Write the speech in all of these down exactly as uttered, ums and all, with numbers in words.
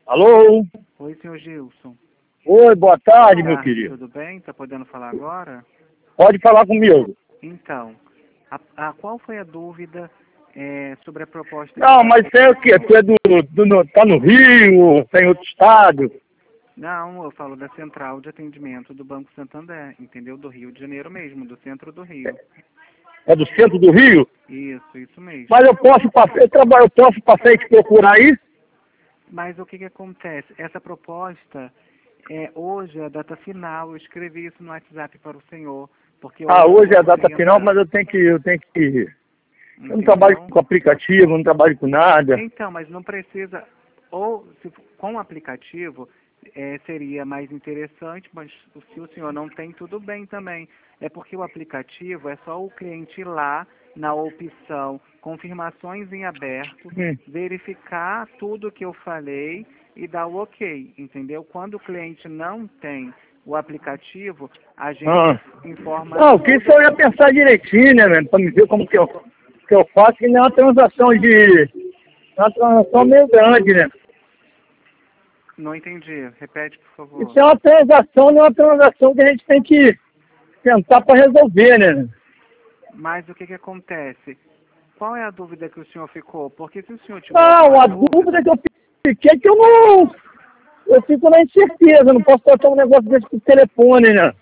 Alô? Oi, senhor Gilson. Oi, boa tarde, Boa meu tarde, querido. tudo bem? Está podendo falar agora? Pode falar comigo. Então, a, a, qual foi a dúvida é, sobre a proposta que Não, está mas você é o quê? Tu é do, do, no- tá no Rio, tá em outro estado? Não, eu falo da central de atendimento do Banco Santander, entendeu? Do Rio de Janeiro mesmo, do centro do Rio. É do centro do Rio? Isso, isso mesmo. Mas eu posso passar, eu trabalho, eu posso passar e te procurar aí? Mas o que que acontece? Essa proposta, é, hoje é a data final, eu escrevi isso no WhatsApp para o senhor, porque Ah, hoje eu hoje não é a data poderia final, entrar, mas eu tenho que, eu tenho que, eu não trabalho entendeu? com aplicativo, não trabalho com nada. Então, mas não precisa, ou se, com o aplicativo é, seria mais interessante, mas se o senhor não tem, tudo bem também. É porque o aplicativo é só o cliente ir lá na opção confirmações em aberto, Hum. verificar tudo que eu falei e dar o ok, entendeu? Quando o cliente não tem o aplicativo, a gente Ah. informa Não, que tudo. isso eu ia pensar direitinho, né, velho? Pra me ver como que eu, que eu faço, que não é uma transação de, é uma transação meio grande, né? Não entendi, repete por favor. Isso é uma transação, não é uma transação que a gente tem que tentar para resolver, né? Mas o que que acontece? Qual é a dúvida que o senhor ficou? Porque se o senhor tiver Não, alguma a dúvida... dúvida que eu fiquei é que eu não... Eu fico na incerteza, não posso tratar um negócio desse por telefone, né?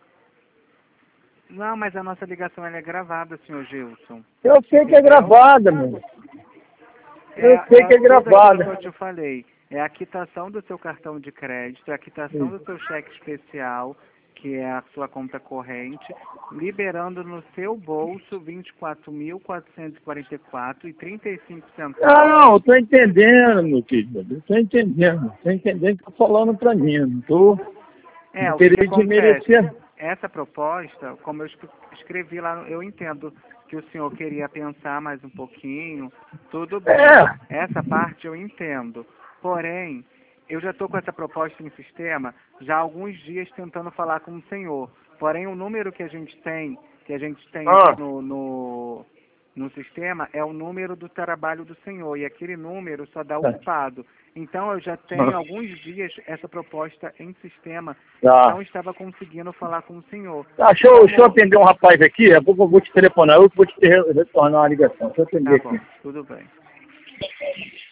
Não, mas a nossa ligação ela é gravada, senhor Gilson. Eu sei que é Entendeu? gravada, meu. É, Eu sei é que é tudo aquilo gravada. que eu te falei. É a quitação do seu cartão de crédito, é a quitação do seu cheque especial, que é a sua conta corrente, liberando no seu bolso vinte e quatro mil quatrocentos e quarenta e quatro reais e trinta e cinco centavos. Não, eu tô entendendo, meu querido. Eu tô entendendo. Tô entendendo o que tá falando pra mim. Não tô É, o que, que querendo acontece? desmerecer. Essa proposta, como eu escre- escrevi lá, eu entendo que o senhor queria pensar mais um pouquinho, tudo bem. É. Essa parte eu entendo. Porém, eu já estou com essa proposta em sistema já há alguns dias tentando falar com o senhor. Porém, o número que a gente tem, que a gente tem aqui Ah. no, no, no sistema é o número do trabalho do senhor. E aquele número só dá ocupado. Então, eu já tenho alguns dias essa proposta em sistema e Tá. não estava conseguindo falar com o senhor. Tá, deixa eu, deixa eu Como... atender um rapaz aqui, daqui a pouco eu vou te telefonar, eu vou te re- retornar uma ligação. Deixa eu atender Tá aqui. bom, tudo bem.